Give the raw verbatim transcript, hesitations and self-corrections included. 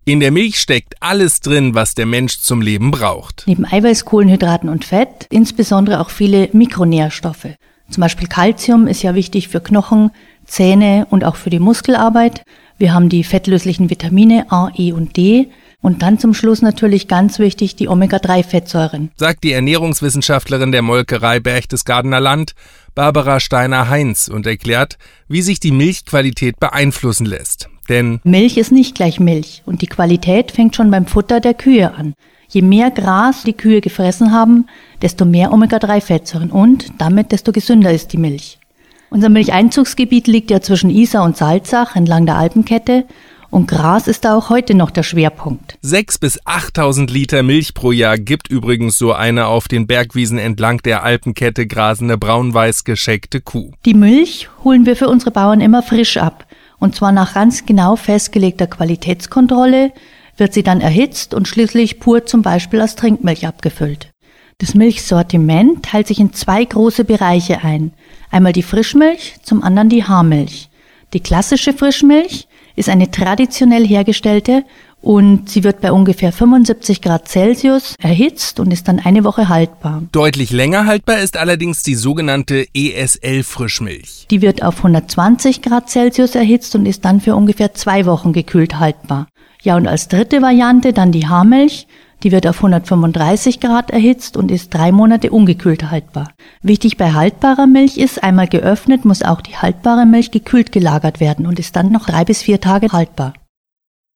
In der Milch steckt alles drin, was der Mensch zum Leben braucht. Neben Eiweiß, Kohlenhydraten und Fett insbesondere auch viele Mikronährstoffe. Zum Beispiel Calcium ist ja wichtig für Knochen, Zähne und auch für die Muskelarbeit. Wir haben die fettlöslichen Vitamine A, E und D. Und dann zum Schluss natürlich ganz wichtig die Omega drei Fettsäuren. Sagt die Ernährungswissenschaftlerin der Molkerei Berchtesgadener Land, Barbara Steiner-Heinz, und erklärt, wie sich die Milchqualität beeinflussen lässt. Denn Milch ist nicht gleich Milch und die Qualität fängt schon beim Futter der Kühe an. Je mehr Gras die Kühe gefressen haben, desto mehr Omega drei Fettsäuren und damit desto gesünder ist die Milch. Unser Milcheinzugsgebiet liegt ja zwischen Isar und Salzach entlang der Alpenkette. Und Gras ist da auch heute noch der Schwerpunkt. sechstausend bis achttausend Liter Milch pro Jahr gibt übrigens so eine auf den Bergwiesen entlang der Alpenkette grasende braun-weiß gescheckte Kuh. Die Milch holen wir für unsere Bauern immer frisch ab. Und zwar nach ganz genau festgelegter Qualitätskontrolle wird sie dann erhitzt und schließlich pur zum Beispiel als Trinkmilch abgefüllt. Das Milchsortiment teilt sich in zwei große Bereiche ein. Einmal die Frischmilch, zum anderen die Haarmilch. Die klassische Frischmilch ist eine traditionell hergestellte und sie wird bei ungefähr fünfundsiebzig Grad Celsius erhitzt und ist dann eine Woche haltbar. Deutlich länger haltbar ist allerdings die sogenannte E S L-Frischmilch. Die wird auf hundertzwanzig Grad Celsius erhitzt und ist dann für ungefähr zwei Wochen gekühlt haltbar. Ja, und als dritte Variante dann die Haarmilch. Die wird auf hundertfünfunddreißig Grad erhitzt und ist drei Monate ungekühlt haltbar. Wichtig bei haltbarer Milch ist, einmal geöffnet, muss auch die haltbare Milch gekühlt gelagert werden und ist dann noch drei bis vier Tage haltbar.